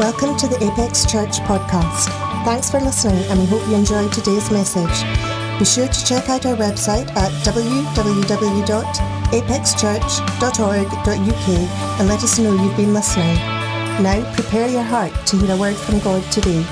Welcome to the Apex Church podcast. Thanks for listening, and we hope you enjoyed today's message. Be sure to check out our website at www.apexchurch.org.uk and let us know you've been listening. Now prepare your heart to hear a word from God today.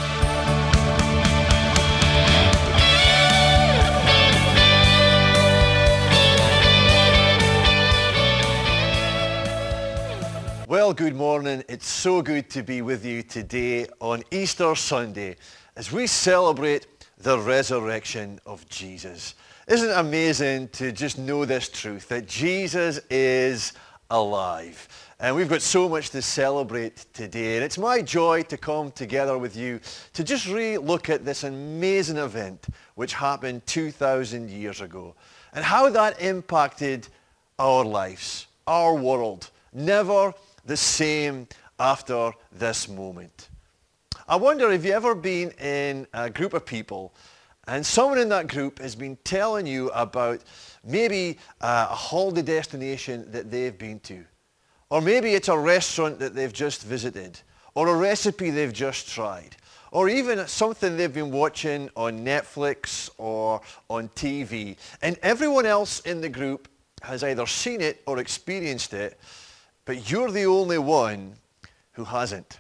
Well, good morning. It's so good to be with you today on Easter Sunday as we celebrate the resurrection of Jesus. Isn't it amazing to just know this truth, that Jesus is alive? And we've got so much to celebrate today. And it's my joy to come together with you to just re-look at this amazing event which happened 2,000 years ago and how that impacted our lives, our world. Never the same after this moment. I wonder if you've ever been in a group of people and someone in that group has been telling you about maybe a holiday destination that they've been to. Or maybe it's a restaurant that they've just visited. Or a recipe they've just tried. Or even something they've been watching on Netflix or on TV. And everyone else in the group has either seen it or experienced it, but you're the only one who hasn't.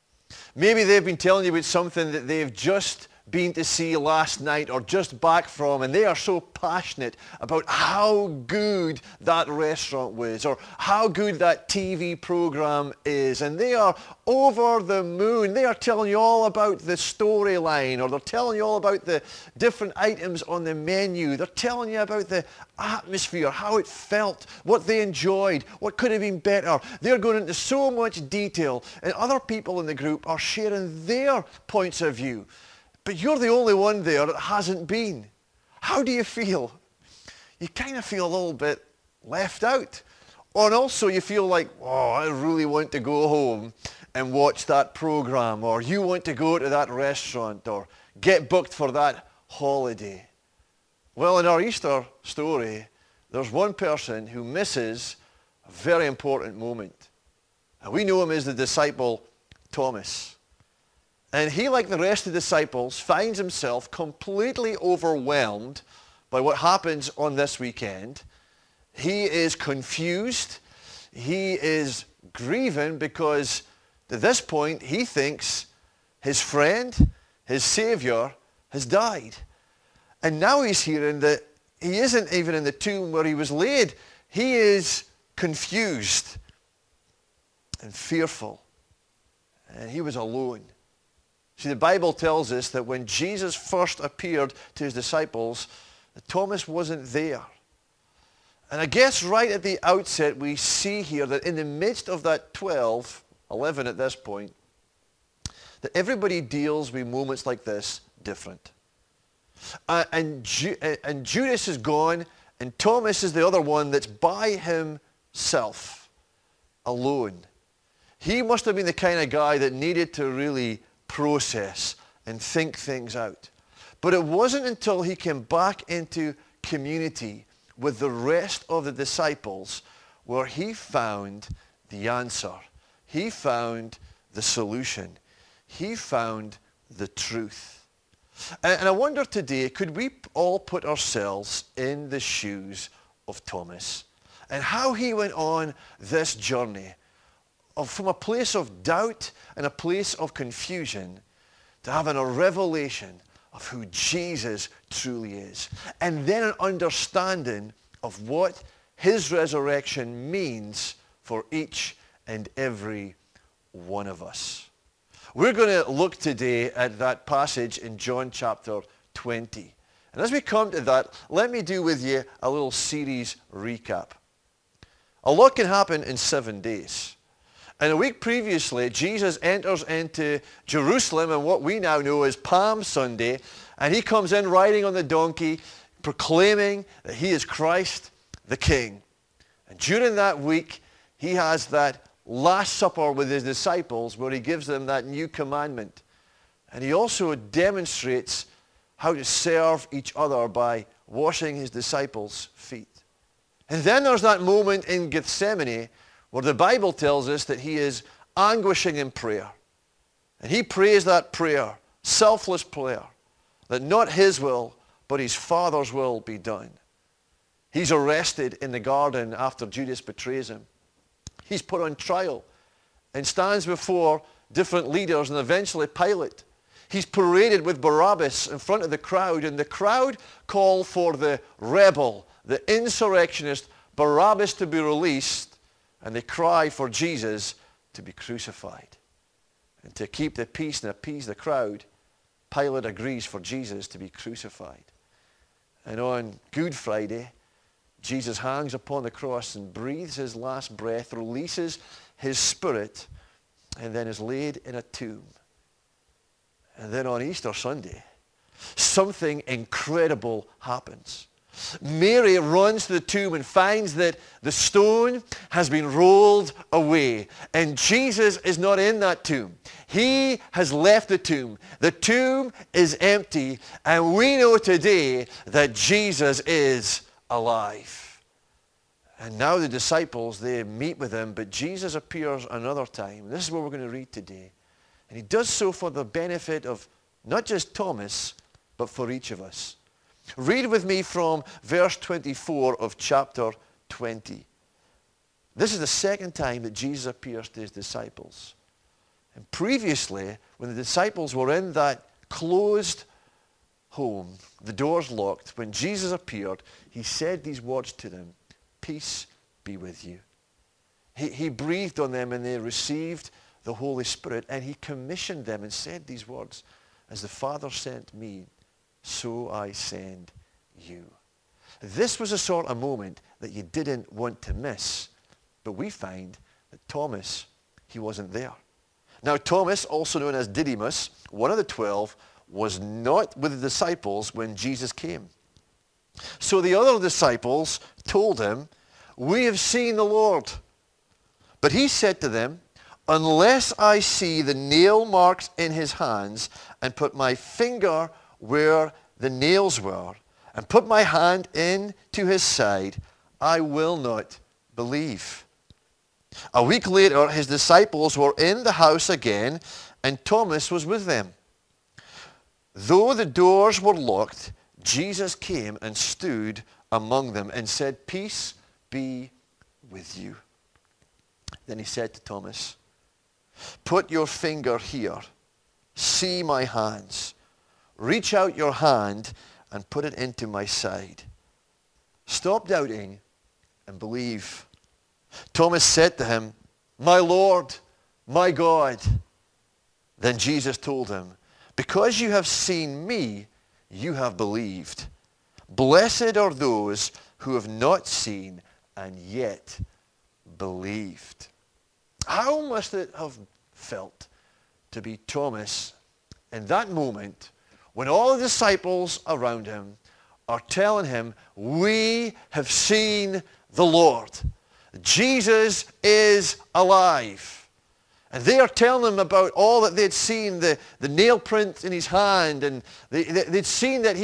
Maybe they've been telling you about something that they've just been to see last night or just back from, and they are so passionate about how good that restaurant was or how good that TV program is, and they are over the moon. They are telling you all about the storyline, or they're telling you all about the different items on the menu. They're telling you about the atmosphere, how it felt, what they enjoyed, what could have been better. They're going into so much detail, and other people in the group are sharing their points of view. But you're the only one there that hasn't been. How do you feel? You kind of feel a little bit left out. And also you feel like, oh, I really want to go home and watch that program, or you want to go to that restaurant or get booked for that holiday. Well, in our Easter story, there's one person who misses a very important moment. And we know him as the disciple Thomas. And he, like the rest of the disciples, finds himself completely overwhelmed by what happens on this weekend. He is confused. He is grieving because at this point he thinks his friend, his Savior, has died. And now he's hearing that he isn't even in the tomb where he was laid. He is confused and fearful. And he was alone. See, the Bible tells us that when Jesus first appeared to his disciples, Thomas wasn't there. And I guess right at the outset we see here that in the midst of that 11 at this point, that everybody deals with moments like this different. And Judas is gone, and Thomas is the other one that's by himself, alone. He must have been the kind of guy that needed to really process and think things out. But it wasn't until he came back into community with the rest of the disciples where he found the answer. He found the solution. He found the truth. And I wonder today, could we all put ourselves in the shoes of Thomas and how he went on this journey from a place of doubt and a place of confusion to having a revelation of who Jesus truly is. And then an understanding of what his resurrection means for each and every one of us. We're going to look today at that passage in John chapter 20. And as we come to that, let me do with you a little series recap. A lot can happen in 7 days. And a week previously, Jesus enters into Jerusalem and what we now know as Palm Sunday, and he comes in riding on the donkey, proclaiming that he is Christ the King. And during that week, he has that Last Supper with his disciples where he gives them that new commandment. And he also demonstrates how to serve each other by washing his disciples' feet. And then there's that moment in Gethsemane where the Bible tells us that he is anguishing in prayer. And he prays that prayer, selfless prayer, that not his will, but his Father's will be done. He's arrested in the garden after Judas betrays him. He's put on trial and stands before different leaders and eventually Pilate. He's paraded with Barabbas in front of the crowd, and the crowd call for the rebel, the insurrectionist Barabbas to be released, and they cry for Jesus to be crucified. And to keep the peace and appease the crowd, Pilate agrees for Jesus to be crucified. And on Good Friday, Jesus hangs upon the cross and breathes his last breath, releases his spirit, and then is laid in a tomb. And then on Easter Sunday, something incredible happens. Mary runs to the tomb and finds that the stone has been rolled away. And Jesus is not in that tomb. He has left the tomb. The tomb is empty. And we know today that Jesus is alive. And now the disciples, they meet with him, but Jesus appears another time. This is what we're going to read today. And he does so for the benefit of not just Thomas, but for each of us. Read with me from verse 24 of chapter 20. This is the second time that Jesus appears to his disciples. And previously, when the disciples were in that closed home, the doors locked, when Jesus appeared, he said these words to them, "Peace be with you." He breathed on them and they received the Holy Spirit, and he commissioned them and said these words, "As the Father sent me, so I send you." This was a sort of moment that you didn't want to miss, but we find that Thomas, he wasn't there. Now Thomas, also known as Didymus, one of the 12, was not with the disciples when Jesus came. So the other disciples told him, "We have seen the Lord." But he said to them, "Unless I see the nail marks in his hands and put my finger where the nails were and put my hand into his side, I will not believe." A week later, his disciples were in the house again, and Thomas was with them. Though the doors were locked, Jesus came and stood among them and said, "Peace be with you." Then he said to Thomas, "Put your finger here. See my hands. Reach out your hand and put it into my side. Stop doubting and believe." Thomas said to him, "My Lord, my God." Then Jesus told him, "Because you have seen me, you have believed. Blessed are those who have not seen and yet believed." How must it have felt to be Thomas in that moment when all the disciples around him are telling him, "We have seen the Lord. Jesus is alive." And they are telling him about all that they'd seen, the nail print in his hand, and they'd seen that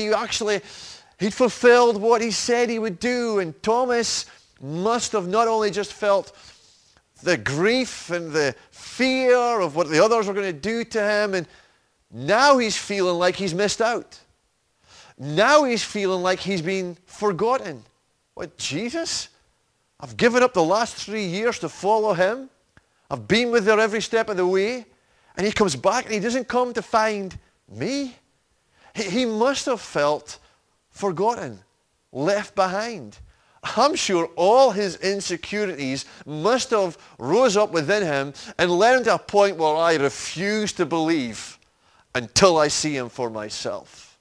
he'd fulfilled what he said he would do. And Thomas must have not only just felt the grief and the fear of what the others were going to do to him, and now he's feeling like he's missed out. Now he's feeling like he's been forgotten. What, Jesus? I've given up the last 3 years to follow him. I've been with her every step of the way. And he comes back and he doesn't come to find me. He must have felt forgotten, left behind. I'm sure all his insecurities must have rose up within him and led him to a point where I refuse to believe until I see him for myself.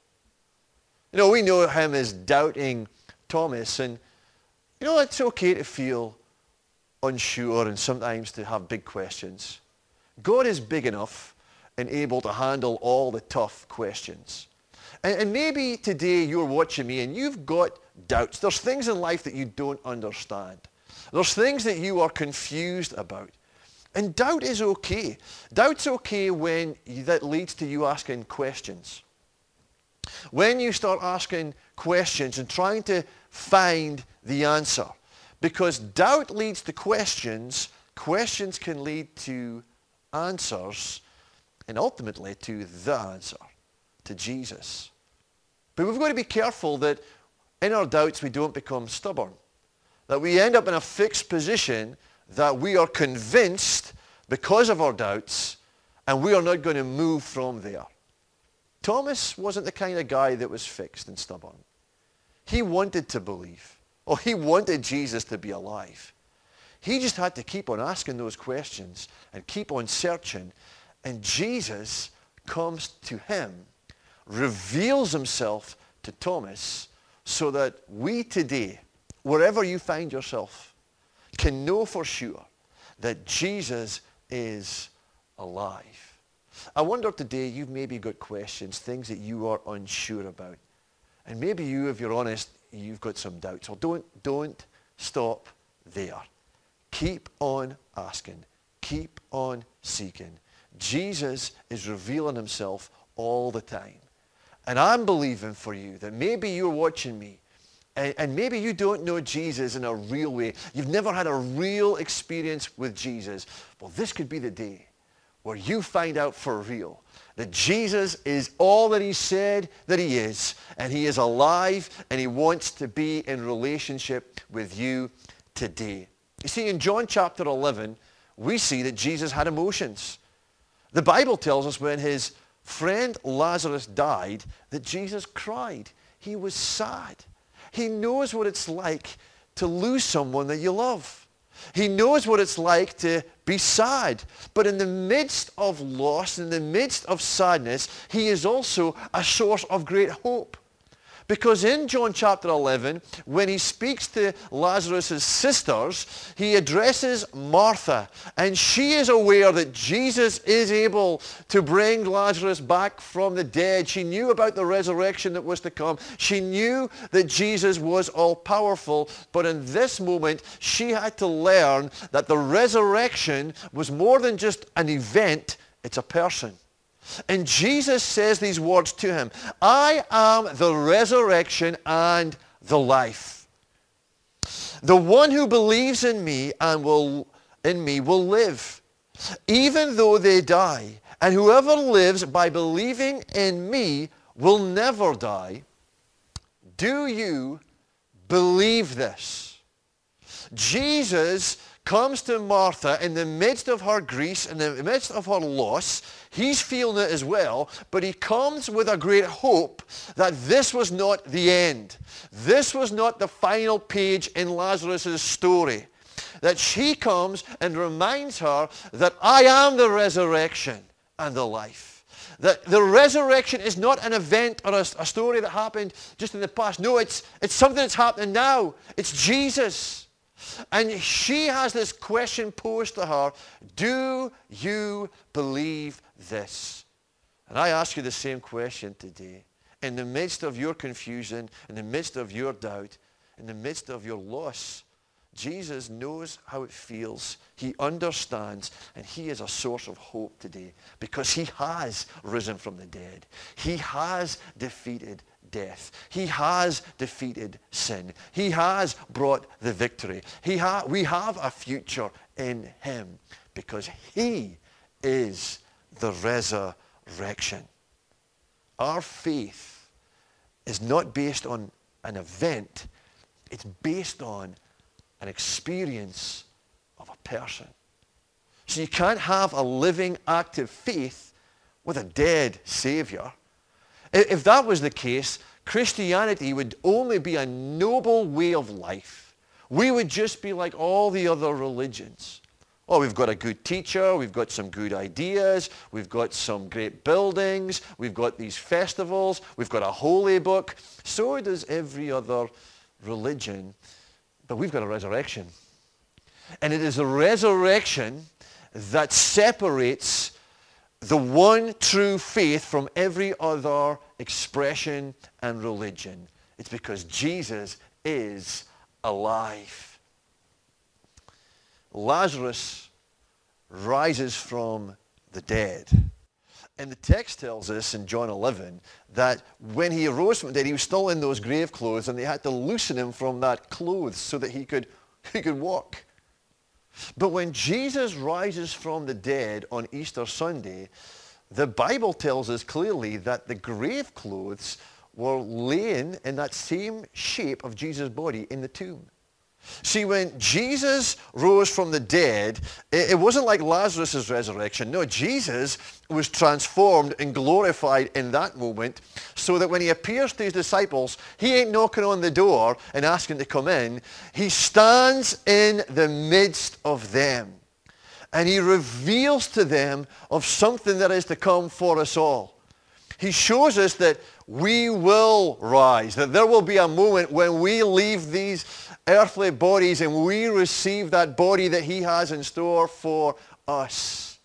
You know, we know him as doubting Thomas, and you know, it's okay to feel unsure and sometimes to have big questions. God is big enough and able to handle all the tough questions. And maybe today you're watching me and you've got doubts. There's things in life that you don't understand. There's things that you are confused about. And doubt is okay. Doubt's okay when that leads to you asking questions. When you start asking questions and trying to find the answer. Because doubt leads to questions. Questions can lead to answers. and ultimately to the answer, to Jesus. But we've got to be careful that in our doubts we don't become stubborn, that we end up in a fixed position that we are convinced because of our doubts and we are not going to move from there. Thomas wasn't the kind of guy that was fixed and stubborn. He wanted to believe. Oh, he wanted Jesus to be alive. He just had to keep on asking those questions and keep on searching. And Jesus comes to him, reveals himself to Thomas so that we today, wherever you find yourself, can know for sure that Jesus is alive. I wonder today you've maybe got questions, things that you are unsure about. And maybe you, if you're honest, you've got some doubts. Well, don't stop there. Keep on asking. Keep on seeking. Jesus is revealing himself all the time. And I'm believing for you that maybe you're watching me and maybe you don't know Jesus in a real way. You've never had a real experience with Jesus. Well, this could be the day where you find out for real that Jesus is all that he said that he is, and he is alive, and he wants to be in relationship with you today. You see, in John chapter 11, we see that Jesus had emotions. The Bible tells us when his friend Lazarus died that Jesus cried. He was sad. He knows what it's like to lose someone that you love. He knows what it's like to be sad. But in the midst of loss, in the midst of sadness, he is also a source of great hope. Because in John chapter 11, when he speaks to Lazarus' sisters, he addresses Martha. And she is aware that Jesus is able to bring Lazarus back from the dead. She knew about the resurrection that was to come. She knew that Jesus was all-powerful. But in this moment, she had to learn that the resurrection was more than just an event. It's a person. And Jesus says these words to him, I am the resurrection and the life. The one who believes in me will live, even though they die. And whoever lives by believing in me will never die. Do you believe this? Jesus comes to Martha in the midst of her grief, in the midst of her loss. He's feeling it as well, but he comes with a great hope that this was not the end. This was not the final page in Lazarus' story. That she comes and reminds her that I am the resurrection and the life. That the resurrection is not an event or a story that happened just in the past. No, it's something that's happening now. It's Jesus. And she has this question posed to her, do you believe this? And I ask you the same question today. In the midst of your confusion, in the midst of your doubt, in the midst of your loss, Jesus knows how it feels. He understands, and he is a source of hope today because he has risen from the dead. He has defeated death. He has defeated sin. He has brought the victory. We have a future in him because he is the resurrection. Our faith is not based on an event. It's based on an experience of a person. So you can't have a living, active faith with a dead Savior. If that was the case, Christianity would only be a noble way of life. We would just be like all the other religions. Oh, we've got a good teacher, we've got some good ideas, we've got some great buildings, we've got these festivals, we've got a holy book. So does every other religion. But we've got a resurrection. And it is a resurrection that separates the one true faith from every other expression and religion. It's because Jesus is alive. Lazarus rises from the dead. And the text tells us in John 11 that when he arose from the dead, he was still in those grave clothes, and they had to loosen him from that clothes so that he could walk. But when Jesus rises from the dead on Easter Sunday, the Bible tells us clearly that the grave clothes were laying in that same shape of Jesus' body in the tomb. See, when Jesus rose from the dead, it wasn't like Lazarus' resurrection. No, Jesus was transformed and glorified in that moment so that when he appears to his disciples, he ain't knocking on the door and asking to come in. He stands in the midst of them and he reveals to them of something that is to come for us all. He shows us that we will rise, that there will be a moment when we leave these earthly bodies and we receive that body that he has in store for us.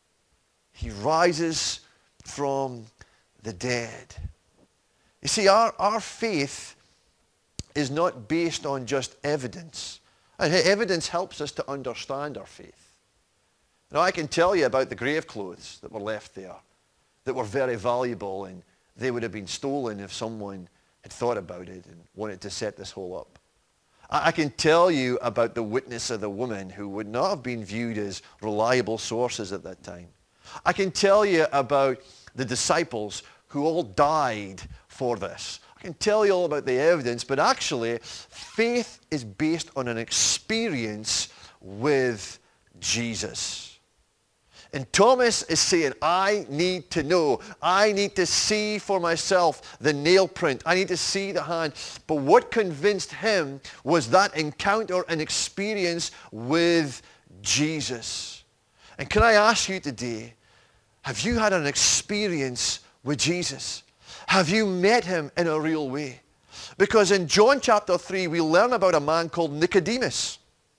He rises from the dead. You see, our faith is not based on just evidence. And evidence helps us to understand our faith. Now, I can tell you about the grave clothes that were left there that were very valuable, and they would have been stolen if someone had thought about it and wanted to set this whole up. I can tell you about the witness of the woman who would not have been viewed as reliable sources at that time. I can tell you about the disciples who all died for this. I can tell you all about the evidence, but actually, faith is based on an experience with Jesus. And Thomas is saying, I need to know. I need to see for myself the nail print. I need to see the hand. But what convinced him was that encounter and experience with Jesus. And can I ask you today, have you had an experience with Jesus? Have you met him in a real way? Because in John chapter 3, we learn about a man called Nicodemus.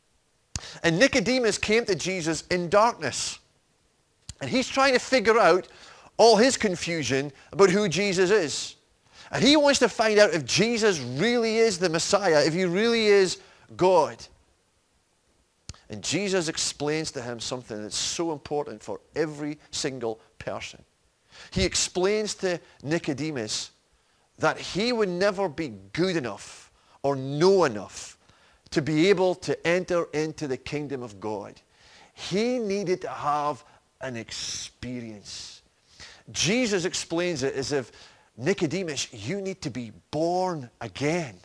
And Nicodemus came to Jesus in darkness. And he's trying to figure out all his confusion about who Jesus is. And he wants to find out if Jesus really is the Messiah, if he really is God. And Jesus explains to him something that's so important for every single person. He explains to Nicodemus that he would never be good enough or know enough to be able to enter into the kingdom of God. He needed to have an experience. Jesus explains it as if, Nicodemus, you need to be born again.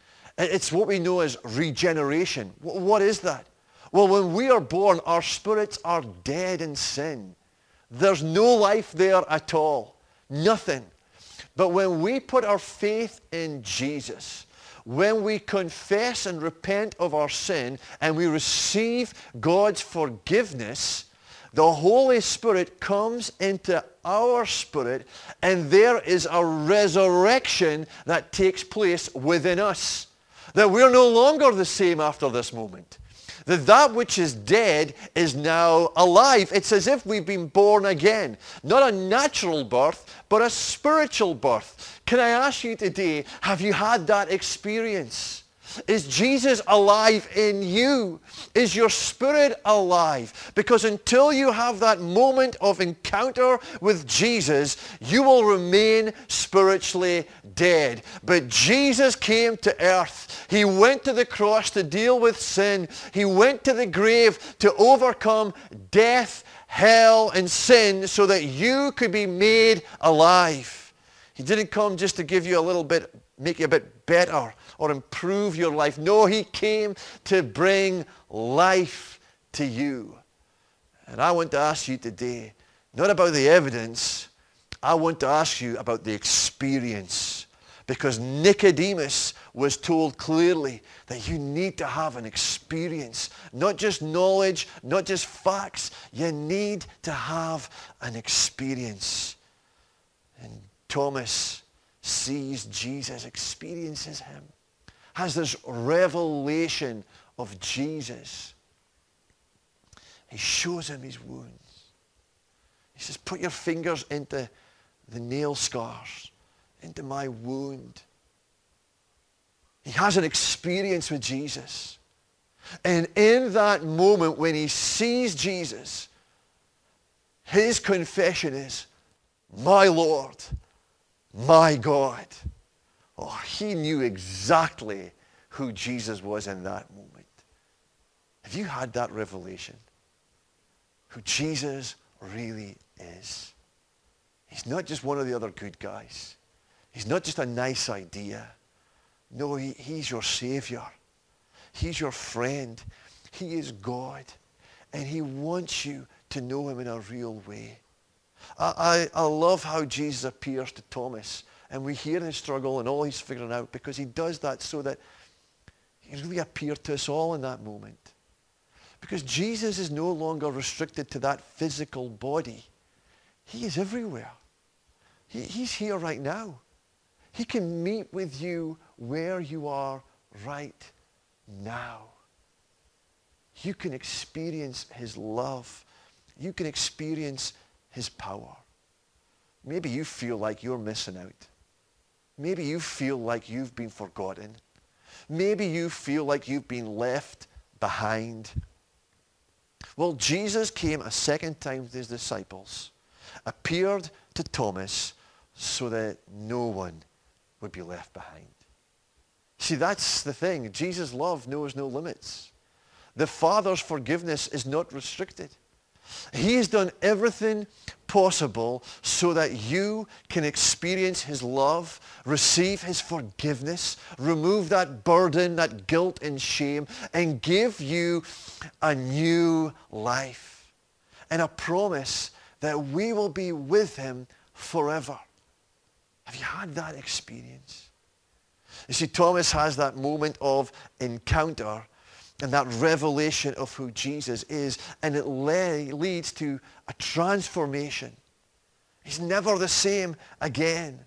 It's what we know as regeneration. What is that? Well, when we are born, our spirits are dead in sin. There's no life there at all. Nothing. But when we put our faith in Jesus, when we confess and repent of our sin and we receive God's forgiveness, the Holy Spirit comes into our spirit and there is a resurrection that takes place within us. That we're no longer the same after this moment. That which is dead is now alive. It's as if we've been born again. Not a natural birth, but a spiritual birth. Can I ask you today, have you had that experience? Is Jesus alive in you? Is your spirit alive? Because until you have that moment of encounter with Jesus, you will remain spiritually dead. But Jesus came to earth. He went to the cross to deal with sin. He went to the grave to overcome death, hell, and sin so that you could be made alive. He didn't come just to give you a little bit, make you a bit better or improve your life. No, he came to bring life to you. And I want to ask you today, not about the evidence, I want to ask you about the experience. Because Nicodemus was told clearly that you need to have an experience. Not just knowledge, not just facts. You need to have an experience. And Thomas sees Jesus, experiences him, has this revelation of Jesus. He shows him his wounds. He says, put your fingers into the nail scars, into my wound. He has an experience with Jesus. And in that moment when he sees Jesus, his confession is, my Lord, my God. Oh, he knew exactly who Jesus was in that moment. Have you had that revelation? Who Jesus really is? He's not just one of the other good guys. He's not just a nice idea. No, he's your Savior. He's your friend. He is God. And he wants you to know him in a real way. I love how Jesus appears to Thomas. And we hear his struggle and all he's figuring out, because he does that so that he really appeared to us all in that moment. Because Jesus is no longer restricted to that physical body. He is everywhere. He's here right now. He can meet with you where you are right now. You can experience his love. You can experience his power. Maybe you feel like you're missing out. Maybe you feel like you've been forgotten. Maybe you feel like you've been left behind. Well, Jesus came a second time to his disciples, appeared to Thomas so that no one would be left behind. See, that's the thing. Jesus' love knows no limits. The Father's forgiveness is not restricted. He has done everything possible so that you can experience his love, receive his forgiveness, remove that burden, that guilt and shame, and give you a new life and a promise that we will be with him forever. Have you had that experience? You see, Thomas has that moment of encounter and that revelation of who Jesus is, and it leads to a transformation. He's never the same again.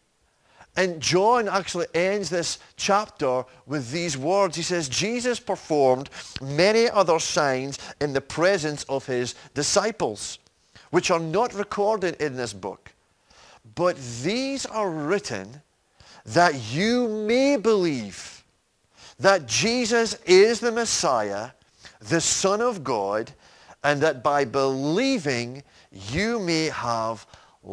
And John actually ends this chapter with these words. He says, Jesus performed many other signs in the presence of his disciples, which are not recorded in this book. But these are written that you may believe that Jesus is the Messiah, the Son of God, and that by believing you may have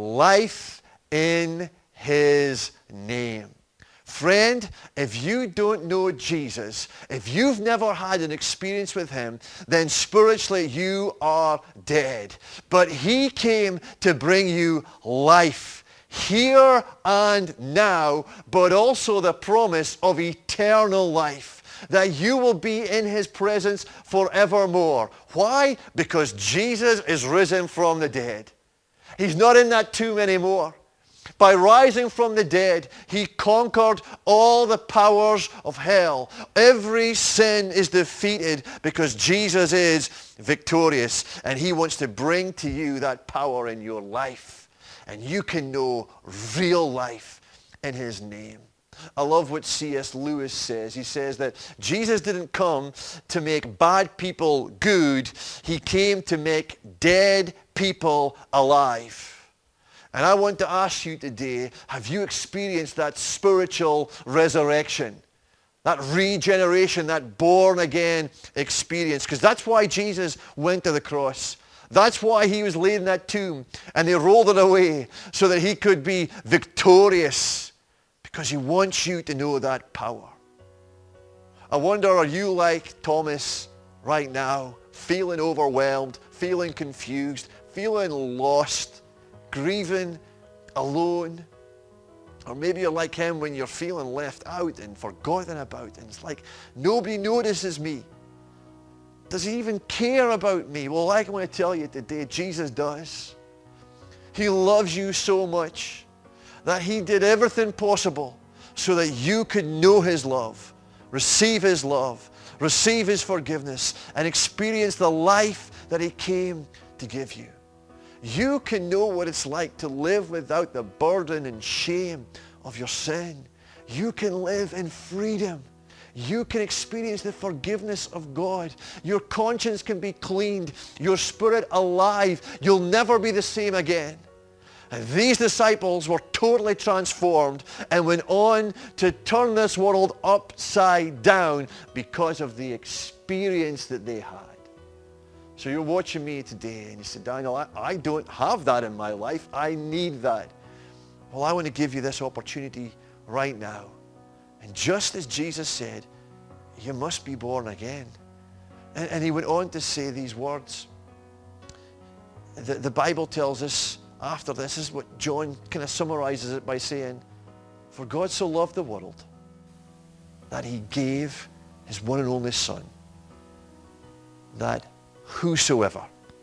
life in his name. Friend, if you don't know Jesus, if you've never had an experience with him, then spiritually you are dead. But he came to bring you life here and now, but also the promise of eternal life, that you will be in his presence forevermore. Why? Because Jesus is risen from the dead. He's not in that tomb anymore. By rising from the dead, he conquered all the powers of hell. Every sin is defeated because Jesus is victorious, and he wants to bring to you that power in your life. And you can know real life in his name. I love what C.S. Lewis says. He says that Jesus didn't come to make bad people good. He came to make dead people alive. And I want to ask you today, have you experienced that spiritual resurrection? That regeneration, that born again experience? Because that's why Jesus went to the cross. That's why he was laid in that tomb, and they rolled it away so that he could be victorious, because he wants you to know that power. I wonder, are you like Thomas right now, feeling overwhelmed, feeling confused, feeling lost, grieving, alone? Or maybe you're like him when you're feeling left out and forgotten about, and it's like nobody notices me. Does he even care about me? Well, I want to tell you today, Jesus does. He loves you so much that he did everything possible so that you could know his love, receive his forgiveness, and experience the life that he came to give you. You can know what it's like to live without the burden and shame of your sin. You can live in freedom. You can experience the forgiveness of God. Your conscience can be cleaned. Your spirit alive. You'll never be the same again. And these disciples were totally transformed and went on to turn this world upside down because of the experience that they had. So you're watching me today and you say, Daniel, I don't have that in my life. I need that. Well, I want to give you this opportunity right now. And just as Jesus said, you must be born again. And he went on to say these words. The Bible tells us after this is what John kind of summarizes it by saying, for God so loved the world that he gave his one and only Son, that whosoever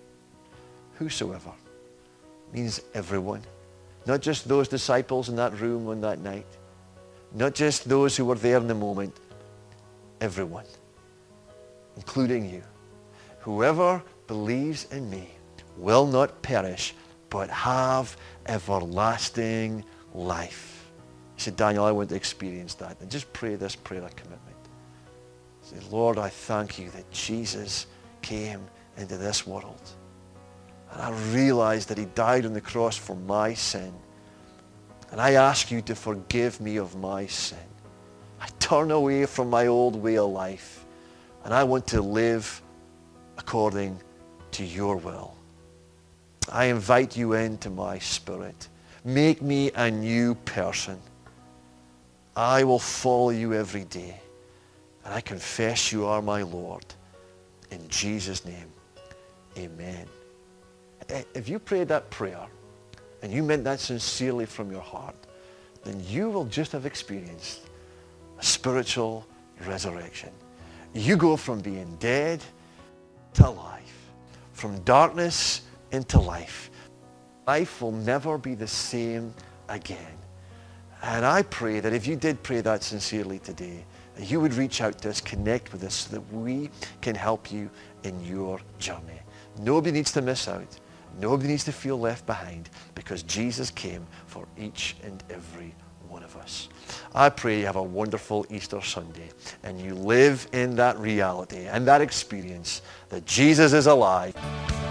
means everyone, not just those disciples in that room on that night, not just those who were there in the moment, everyone, including you. Whoever believes in me will not perish, but have everlasting life. He said, Daniel, I want to experience that. And just pray this prayer of commitment. Say, Lord, I thank you that Jesus came into this world. And I realize that he died on the cross for my sin. And I ask you to forgive me of my sin. I turn away from my old way of life. And I want to live according to your will. I invite you into my spirit. Make me a new person. I will follow you every day. And I confess you are my Lord. In Jesus' name, amen. If you prayed that prayer and you meant that sincerely from your heart, then you will just have experienced a spiritual resurrection. You go from being dead to life, from darkness into life. Life will never be the same again. And I pray that if you did pray that sincerely today, that you would reach out to us, connect with us so that we can help you in your journey. Nobody needs to miss out. Nobody needs to feel left behind because Jesus came for each and every one of us. I pray you have a wonderful Easter Sunday and you live in that reality and that experience that Jesus is alive.